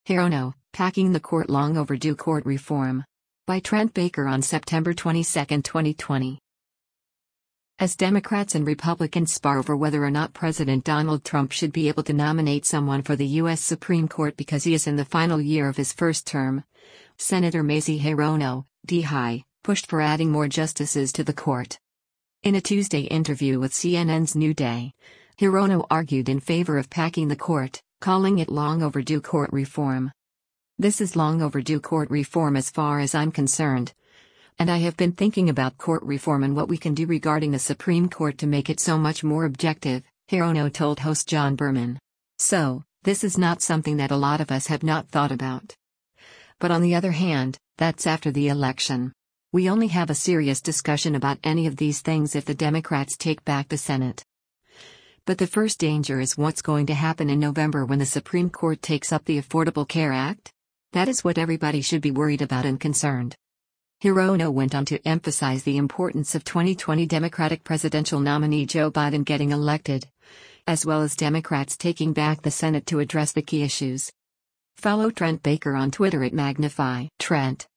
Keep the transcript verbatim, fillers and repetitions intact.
Hirono, Packing the Court Long Overdue Court Reform. By Trent Baker on September twenty-second, twenty twenty. As Democrats and Republicans spar over whether or not President Donald Trump should be able to nominate someone for the U S Supreme Court because he is in the final year of his first term, Senator Mazie Hirono, D H, pushed for adding more justices to the court. In a Tuesday interview with C N N's New Day, Hirono argued in favor of packing the court, calling it long overdue court reform. This is long overdue court reform as far as I'm concerned. And I have been thinking about court reform and what we can do regarding the Supreme Court to make it so much more objective, Hirono told host John Berman. So, this is not something that a lot of us have not thought about. But on the other hand, that's after the election. We only have a serious discussion about any of these things if the Democrats take back the Senate. But the first danger is what's going to happen in November when the Supreme Court takes up the Affordable Care Act? That is what everybody should be worried about and concerned. Hirono went on to emphasize the importance of twenty twenty Democratic presidential nominee Joe Biden getting elected, as well as Democrats taking back the Senate to address the key issues. Follow Trent Baker on Twitter at Magnify Trent.